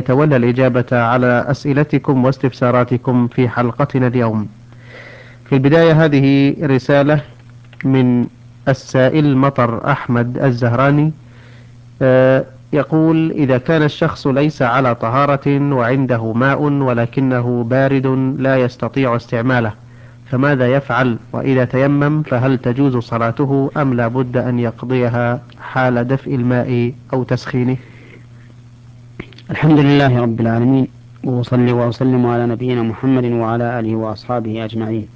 يتولى الإجابة على أسئلتكم واستفساراتكم في حلقتنا اليوم. في البداية هذه رسالة من السائل مطر أحمد الزهراني. يقول: إذا كان الشخص ليس على طهارة وعنده ماء ولكنه بارد لا يستطيع استعماله، فماذا يفعل؟ وإذا تيمم فهل تجوز صلاته أم لا بد أن يقضيها حال دفء الماء أو تسخينه؟ الحمد لله رب العالمين، وأصلي وأسلم على نبينا محمد وعلى آله وأصحابه أجمعين.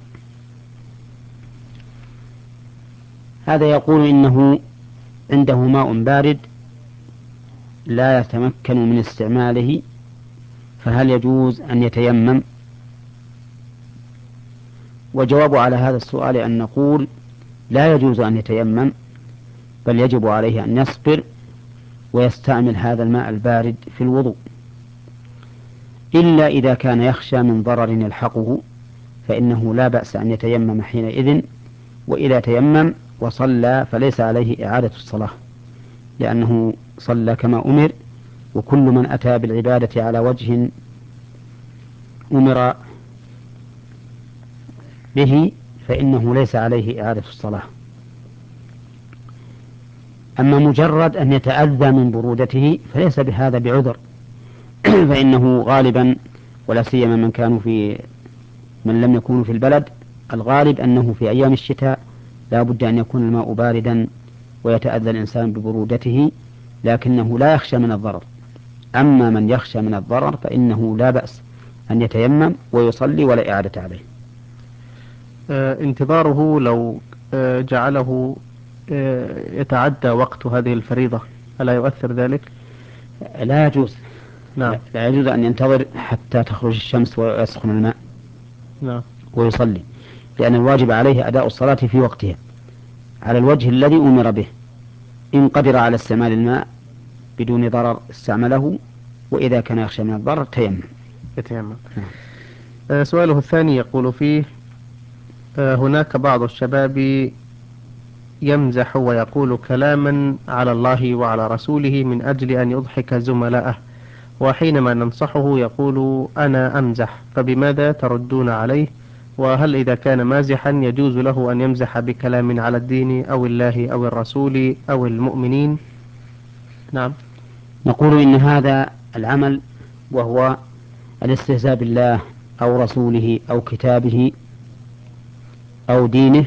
هذا يقول إنه عنده ماء بارد لا يتمكن من استعماله، فهل يجوز أن يتيمم؟ وجواب على هذا السؤال أن نقول لا يجوز أن يتيمم، بل يجب عليه أن يصبر ويستعمل هذا الماء البارد في الوضوء، إلا إذا كان يخشى من ضرر يلحقه، فإنه لا بأس أن يتيمم حينئذ. وإذا تيمم وصلى فليس عليه إعادة الصلاة، لأنه صلى كما أمر، وكل من أتى بالعبادة على وجه أمر به فإنه ليس عليه إعادة الصلاة. أما مجرد أن يتأذى من برودته فليس بهذا بعذر فإنه غالبا، ولا سيما من لم يكونوا في البلد، الغالب أنه في أيام الشتاء لا بد أن يكون الماء باردا ويتأذى الإنسان ببرودته، لكنه لا يخشى من الضرر. أما من يخشى من الضرر فإنه لا بأس أن يتيمم ويصلي ولا إعادة عليه. انتظاره لو جعله يتعدى وقت هذه الفريضة، ألا يؤثر ذلك؟ لا يجوز. نعم. لا يجوز أن ينتظر حتى تخرج الشمس ويسخن الماء نعم. ويصلي، لأن الواجب عليه أداء الصلاة في وقتها على الوجه الذي أمر به. إن قدر على استعمال الماء بدون ضرر استعمله، وإذا كان يخشى من الضرر تيمم. يتيمم. سؤاله الثاني يقول فيه: هناك بعض الشباب يمزح ويقول كلاما على الله وعلى رسوله من أجل أن يضحك زملائه، وحينما ننصحه يقول أنا أمزح، فبماذا تردون عليه؟ وهل إذا كان مازحا يجوز له أن يمزح بكلام على الدين أو الله أو الرسول أو المؤمنين؟ نعم. نقول إن هذا العمل، وهو الاستهزاء بالله أو رسوله أو كتابه أو دينه،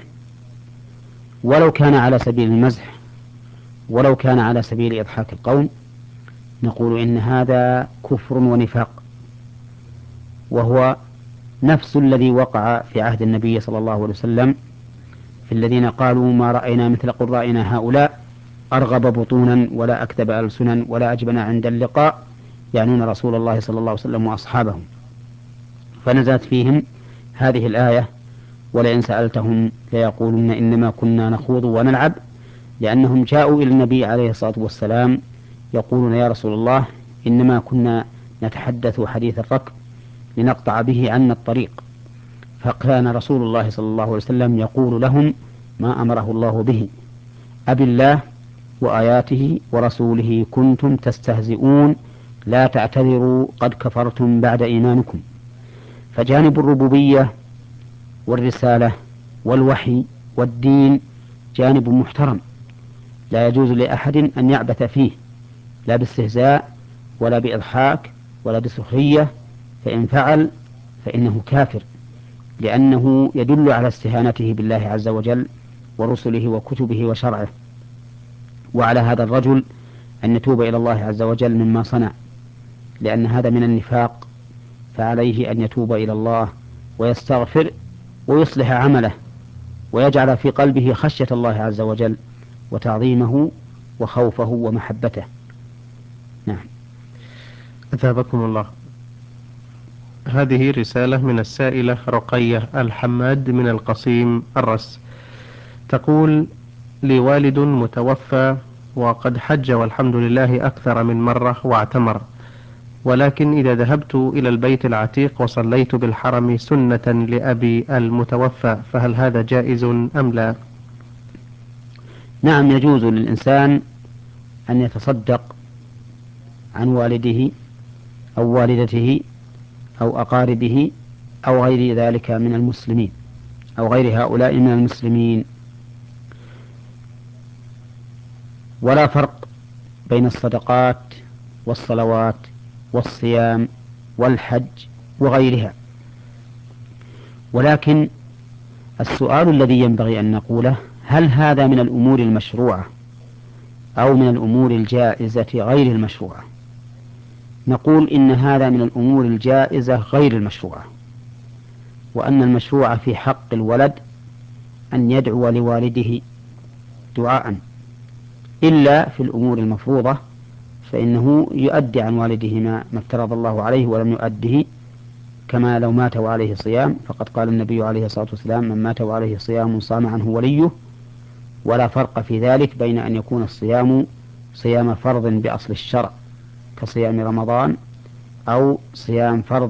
ولو كان على سبيل المزح ولو كان على سبيل إضحاك القوم، نقول إن هذا كفر ونفاق، وهو نفس الذي وقع في عهد النبي صلى الله عليه وسلم في الذين قالوا ما رأينا مثل قرائنا هؤلاء، أرغب بطونا ولا أكذب ألسنا ولا أجبن عند اللقاء، يعنون رسول الله صلى الله عليه وسلم وأصحابه. فنزلت فيهم هذه الآية: ولئن سألتهم ليقولن إنما كنا نخوض ونلعب، لأنهم جاءوا إلى النبي عليه الصلاة والسلام يقولون يا رسول الله إنما كنا نتحدث حديث الركب لنقطع به عنا الطريق. فكان رسول الله صلى الله عليه وسلم يقول لهم ما أمره الله به: أبي الله وآياته ورسوله كنتم تستهزئون، لا تعتذروا قد كفرتم بعد إيمانكم. فجانب الربوبية والرسالة والوحي والدين جانب محترم، لا يجوز لأحد أن يعبث فيه، لا باستهزاء ولا بإضحاك ولا بسخرية، فإن فعل فإنه كافر، لأنه يدل على استهانته بالله عز وجل ورسله وكتبه وشرعه. وعلى هذا الرجل أن يتوب إلى الله عز وجل مما صنع، لأن هذا من النفاق، فعليه أن يتوب إلى الله ويستغفر ويصلح عمله، ويجعل في قلبه خشية الله عز وجل وتعظيمه وخوفه ومحبته. نعم. أثابكم الله. هذه رسالة من السائلة رقية الحماد من القصيم الرس. تقول: لي والد متوفى وقد حج والحمد لله أكثر من مرة واعتمر، ولكن إذا ذهبت إلى البيت العتيق وصليت بالحرم سنة لأبي المتوفى فهل هذا جائز أم لا؟ نعم، يجوز للإنسان أن يتصدق عن والده أو والدته أو أقاربه أو غير ذلك من المسلمين أو غير هؤلاء من المسلمين. ولا فرق بين الصدقات والصلوات والصيام والحج وغيرها. ولكن السؤال الذي ينبغي أن نقوله: هل هذا من الأمور المشروعة أو من الأمور الجائزة غير المشروعة؟ نقول إن هذا من الأمور الجائزة غير المشروعة، وأن المشروع في حق الولد أن يدعو لوالده دعاء، إلا في الأمور المفروضة فإنه يؤدي عن والده ما افترض الله عليه ولم يؤده، كما لو مات وعليه صيام، فقد قال النبي عليه الصلاة والسلام: من مات وعليه صيام صام عنه وليه. ولا فرق في ذلك بين أن يكون الصيام صيام فرض بأصل الشرع كصيام رمضان، أو صيام فرض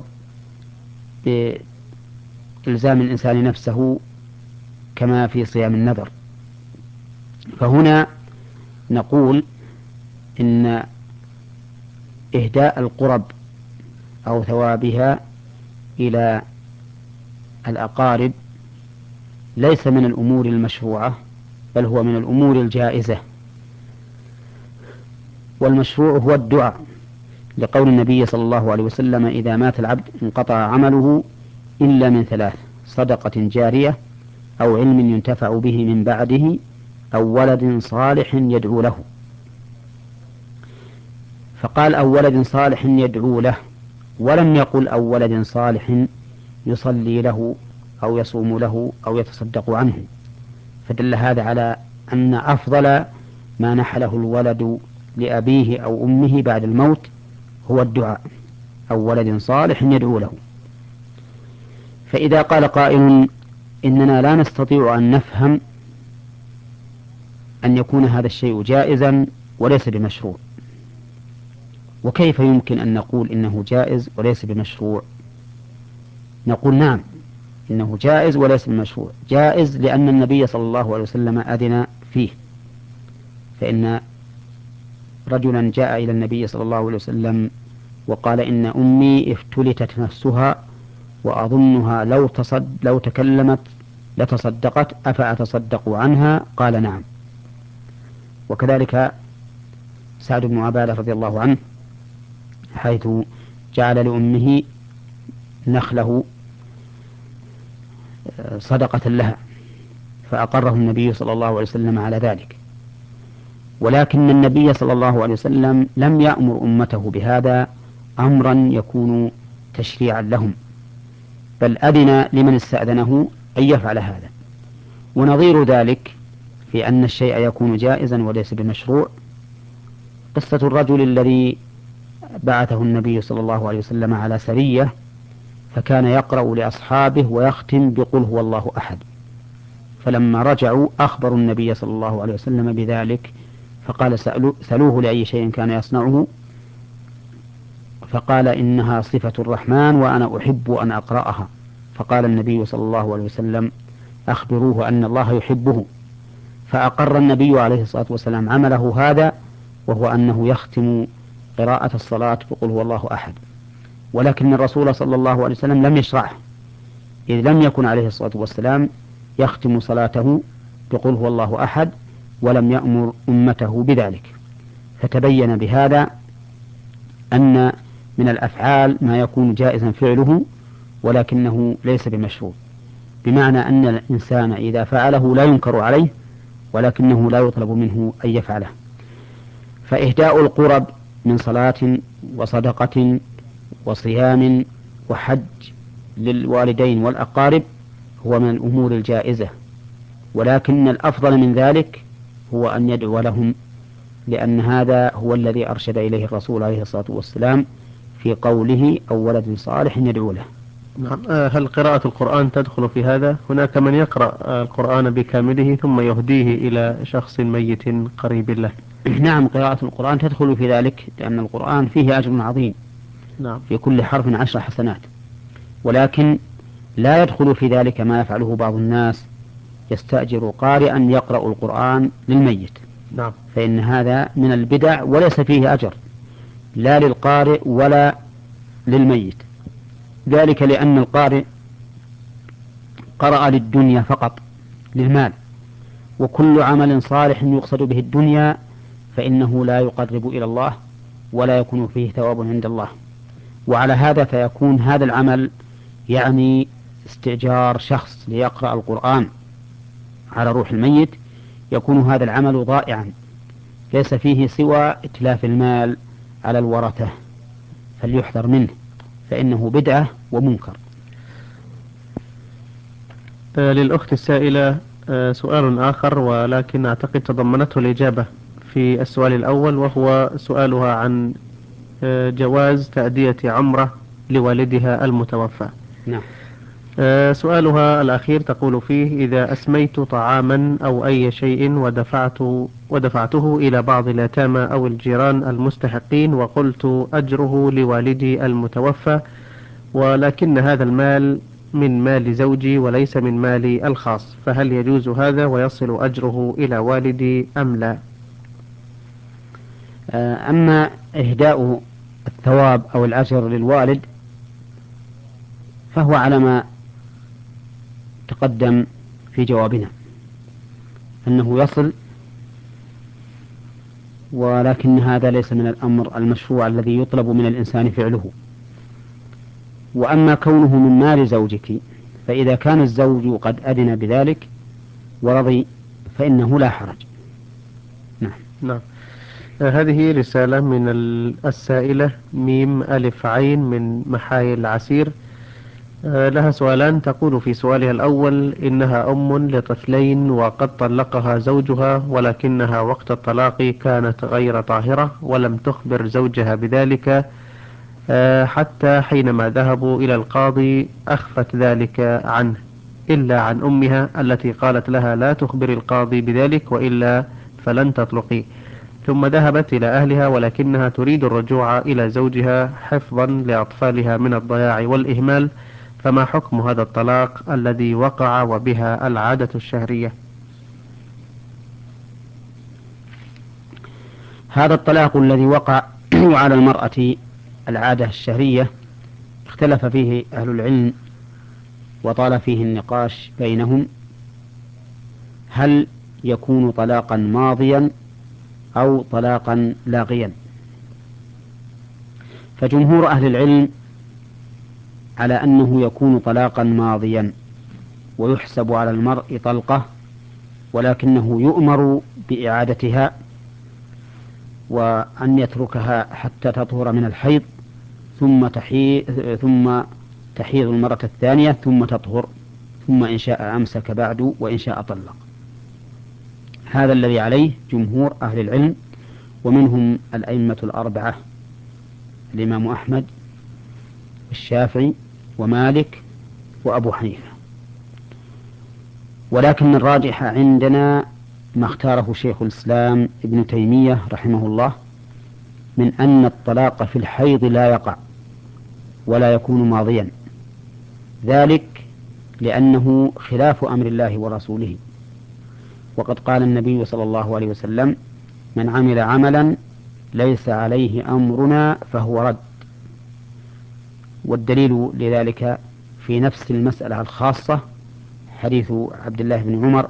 بإلزام الإنسان نفسه كما في صيام النذر. فهنا نقول إن إهداء القرب أو ثوابها إلى الأقارب ليس من الأمور المشروعة، بل هو من الأمور الجائزة. والمشروع هو الدعاء، لقول النبي صلى الله عليه وسلم: إذا مات العبد انقطع عمله إلا من ثلاث: صدقة جارية، أو علم ينتفع به من بعده، أو ولد صالح يدعو له. فقال: أو ولد صالح يدعو له، ولم يقل أو ولد صالح يصلي له أو يصوم له أو يتصدق عنه. فدل هذا على أن أفضل ما نحله الولد لأبيه أو أمه بعد الموت هو الدعاء، أو ولد صالح يدعو له. فإذا قال قائل: إننا لا نستطيع أن نفهم أن يكون هذا الشيء جائزا وليس بمشروع، وكيف يمكن أن نقول إنه جائز وليس بمشروع؟ نقول: نعم، إنه جائز وليس بمشروع. جائز لأن النبي صلى الله عليه وسلم أذن فيه، فإن رجلا جاء إلى النبي صلى الله عليه وسلم وقال: إن أمي افتلتت نفسها وأظنها لو تكلمت لتصدقت، أفأتصدق عنها؟ قال: نعم. وكذلك سعد بن عبادة رضي الله عنه، حيث جعل لأمه نخله صدقة لها، فأقره النبي صلى الله عليه وسلم على ذلك. ولكن النبي صلى الله عليه وسلم لم يأمر أمته بهذا أمرا يكون تشريعا لهم، بل أذن لمن استأذنه أن يفعل هذا. ونظير ذلك في أن الشيء يكون جائزا وليس بمشروع قصة الرجل الذي بعثه النبي صلى الله عليه وسلم على سرية، فكان يقرأ لأصحابه ويختم بقل هو الله أحد. فلما رجعوا أخبروا النبي صلى الله عليه وسلم بذلك، فقال: سألوه لأي شيء كان يصنعه، فقال: إنها صفة الرحمن وأنا أحب أن أقرأها. فقال النبي صلى الله عليه وسلم: أخبروه أن الله يحبه. فأقر النبي عليه الصلاة والسلام عمله هذا، وهو أنه يختم قراءة الصلاة بقل هو الله أحد. ولكن الرسول صلى الله عليه وسلم لم يشرعه، إذ لم يكن عليه الصلاة والسلام يختم صلاته بقل هو الله أحد، ولم يأمر أمته بذلك. فتبين بهذا أن من الأفعال ما يكون جائزا فعله ولكنه ليس بمشروع، بمعنى أن الإنسان إذا فعله لا ينكر عليه، ولكنه لا يطلب منه أن يفعله. فإهداء القرب من صلاة وصدقة وصيام وحج للوالدين والأقارب هو من الأمور الجائزة، ولكن الأفضل من ذلك هو أن يدعو لهم، لأن هذا هو الذي أرشد إليه الرسول عليه الصلاة والسلام في قوله: أو ولد صالح يدعو له. نعم. هل قراءة القرآن تدخل في هذا؟ هناك من يقرأ القرآن بكامله ثم يهديه إلى شخص ميت قريب له. نعم، قراءة القرآن تدخل في ذلك، لأن القرآن فيه أجر عظيم. نعم. في كل حرف 10 حسنات. ولكن لا يدخل في ذلك ما يفعله بعض الناس، يستأجر قارئا يقرأ القرآن للميت. نعم. فإن هذا من البدع وليس فيه أجر لا للقارئ ولا للميت، ذلك لأن القارئ قرأ للدنيا فقط، للمال، وكل عمل صالح يقصد به الدنيا فإنه لا يقرب إلى الله ولا يكون فيه ثواب عند الله. وعلى هذا فيكون هذا العمل يعني استئجار شخص ليقرأ القرآن على روح الميت، يكون هذا العمل ضائعا ليس فيه سوى إتلاف المال على الورثة، فليحذر منه فإنه بدعة ومنكر. للأخت السائلة سؤال آخر، ولكن أعتقد تضمنته الإجابة في السؤال الأول، وهو سؤالها عن جواز تأدية عمرة لوالدها المتوفى. نعم. سؤالها الأخير تقول فيه: إذا أسميت طعاما أو أي شيء ودفعته إلى بعض اليتامى أو الجيران المستحقين وقلت أجره لوالدي المتوفى، ولكن هذا المال من مال زوجي وليس من مالي الخاص، فهل يجوز هذا ويصل أجره إلى والدي أم لا؟ أما إهداء الثواب أو الأجر للوالد فهو على ما تقدم في جوابنا أنه يصل، ولكن هذا ليس من الأمر المشروع الذي يطلب من الإنسان فعله. وأما كونه من مال زوجك فإذا كان الزوج قد أذن بذلك ورضي فإنه لا حرج. نعم. نعم. هذه رسالة من السائلة ميم ألف عين من محايل العسير. لها سؤالان. تقول في سؤالها الأول إنها أم لطفلين وقد طلقها زوجها، ولكنها وقت الطلاق كانت غير طاهرة ولم تخبر زوجها بذلك، حتى حينما ذهبوا إلى القاضي أخفت ذلك عنه إلا عن أمها التي قالت لها لا تخبر القاضي بذلك وإلا فلن تطلقي. ثم ذهبت إلى أهلها ولكنها تريد الرجوع إلى زوجها حفظا لأطفالها من الضياع والإهمال، فما حكم هذا الطلاق الذي وقع وبها العادة الشهرية؟ هذا الطلاق الذي وقع على المرأة العادة الشهرية اختلف فيه أهل العلم وطال فيه النقاش بينهم، هل يكون طلاقا ماضيا أو طلاقا لاغيا؟ فجمهور أهل العلم على أنه يكون طلاقا ماضيا ويحسب على المرء طلقة، ولكنه يؤمر بإعادتها وأن يتركها حتى تطهر من الحيض ثم تحيض المرة الثانية ثم تطهر، ثم إن شاء أمسك بعد وإن شاء طلق. هذا الذي عليه جمهور أهل العلم، ومنهم الأئمة الأربعة الإمام أحمد الشافعي ومالك وأبو حنيفة. ولكن الراجح عندنا ما اختاره شيخ الإسلام ابن تيمية رحمه الله من أن الطلاق في الحيض لا يقع ولا يكون ماضيا، ذلك لأنه خلاف أمر الله ورسوله. وقد قال النبي صلى الله عليه وسلم: من عمل عملا ليس عليه أمرنا فهو رد. والدليل لذلك في نفس المسألة الخاصة حديث عبد الله بن عمر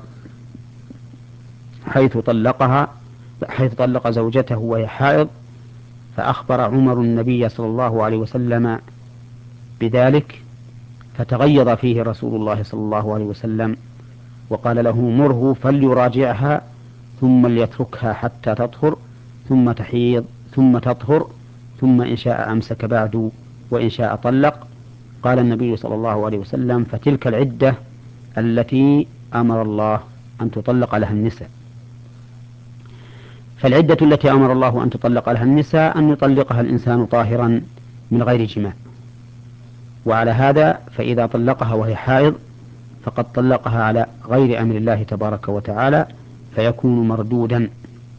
حيث طلق زوجته وهي حائض، فأخبر عمر النبي صلى الله عليه وسلم بذلك، فتغيظ فيه رسول الله صلى الله عليه وسلم وقال له: مره فليراجعها ثم ليتركها حتى تطهر ثم تحيض ثم تطهر ثم إن شاء أمسك بعد وإن شاء طلق. قال النبي صلى الله عليه وسلم: فتلك العدة التي أمر الله أن تطلق لها النساء. فالعدة التي أمر الله أن تطلق لها النساء أن يطلقها الإنسان طاهرا من غير جماع. وعلى هذا فإذا طلقها وهي حائض فقد طلقها على غير أمر الله تبارك وتعالى فيكون مردودا.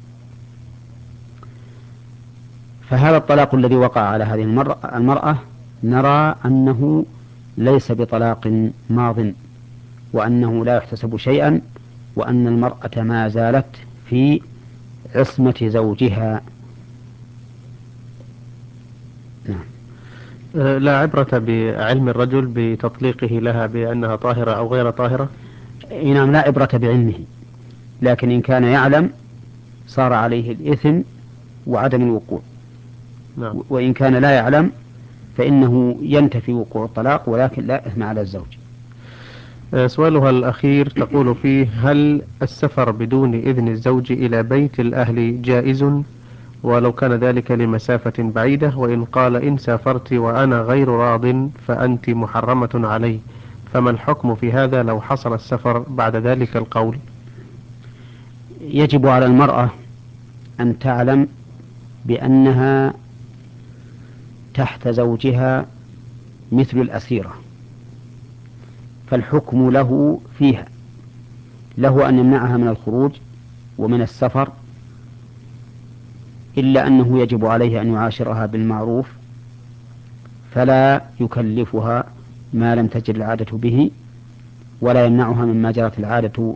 فهذا الطلاق الذي وقع على هذه المرأة نرى أنه ليس بطلاق ماض، وأنه لا يحتسب شيئا، وأن المرأة ما زالت في عصمة زوجها. نعم. لا عبرة بعلم الرجل بتطليقه لها بأنها طاهرة أو غير طاهرة. نعم، لا عبرة بعلمه، لكن إن كان يعلم صار عليه الإثم وعدم الوقوع. نعم. وإن كان لا يعلم فإنه ينتفي وقوع الطلاق، ولكن لا إثم على الزوج. سؤالها الأخير تقول فيه: هل السفر بدون إذن الزوج إلى بيت الأهل جائز ولو كان ذلك لمسافة بعيدة؟ وإن قال: إن سافرت وأنا غير راض فأنت محرمة علي، فما الحكم في هذا لو حصل السفر بعد ذلك القول؟ يجب على المرأة أن تعلم بأنها تحت زوجها مثل الأسيرة، فالحكم له فيها، له أن يمنعها من الخروج ومن السفر، إلا أنه يجب عليه أن يعاشرها بالمعروف، فلا يكلفها ما لم تجر العادة به، ولا يمنعها مما جرت العادة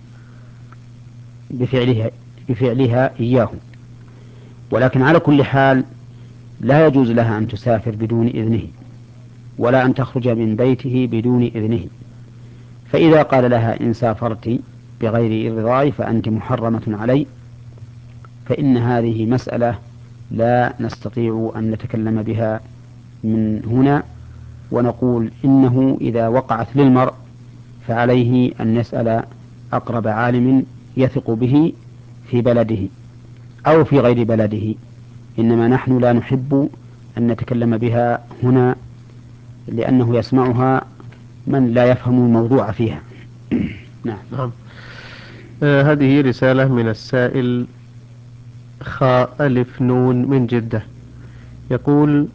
بفعلها إياه. ولكن على كل حال لا يجوز لها أن تسافر بدون إذنه، ولا أن تخرج من بيته بدون إذنه. فإذا قال لها: إن سافرت بغير رضاي فأنت محرمة علي، فإن هذه مسألة لا نستطيع أن نتكلم بها من هنا، ونقول إنه إذا وقعت للمرء فعليه أن يسأل أقرب عالم يثق به في بلده أو في غير بلده، إنما نحن لا نحب أن نتكلم بها هنا لأنه يسمعها من لا يفهم الموضوع فيها. نعم. نعم. هذه رسالة من السائل خاء ألف نون من جدة، يقول: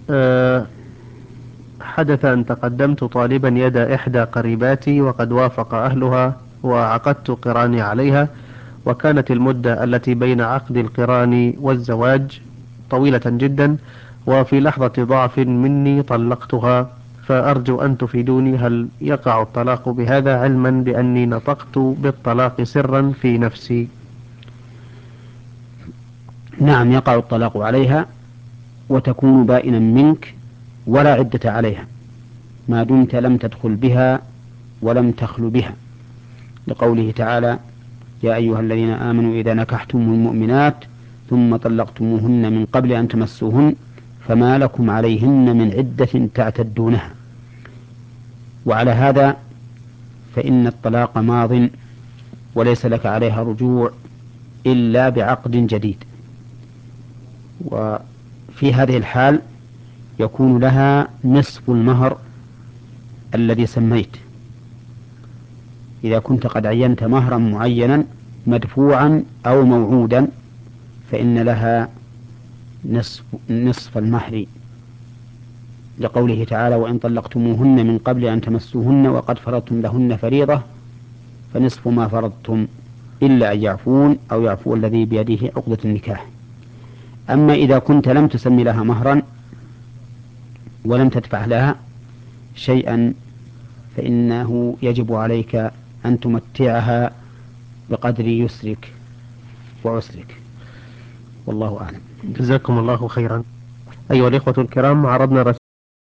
حدث أن تقدمت طالبا يد إحدى قريباتي وقد وافق أهلها وعقدت قراني عليها، وكانت المدة التي بين عقد القران والزواج طويلة جدا، وفي لحظة ضعف مني طلقتها، فأرجو أن تفيدوني هل يقع الطلاق بهذا، علما بأني نطقت بالطلاق سرا في نفسي؟ نعم، يقع الطلاق عليها وتكون بائنا منك ولا عدة عليها ما دمت لم تدخل بها ولم تخل بها، لقوله تعالى: يا أيها الذين آمنوا إذا نكحتم المؤمنات ثم طلقتموهن من قبل أن تمسوهن فما لكم عليهن من عدة تعتدونها. وعلى هذا فإن الطلاق ماض وليس لك عليها رجوع إلا بعقد جديد. وفي هذه الحال يكون لها نصف المهر الذي سميت، إذا كنت قد عينت مهرا معينا مدفوعا أو موعودا فإن لها نصف المهر، لقوله تعالى: وإن طلقتموهن من قبل أن تمسوهن وقد فرضتم لهن فريضة فنصف ما فرضتم إلا أن يعفون أو يعفو الذي بيده عقدة النكاح. أما إذا كنت لم تسمي لها مهرا ولم تدفع لها شيئا فإنه يجب عليك أن تمتعها بقدر يسرك وعسرك، والله أعلم. جزاكم الله خيرا. أيها الإخوة الكرام، عرضنا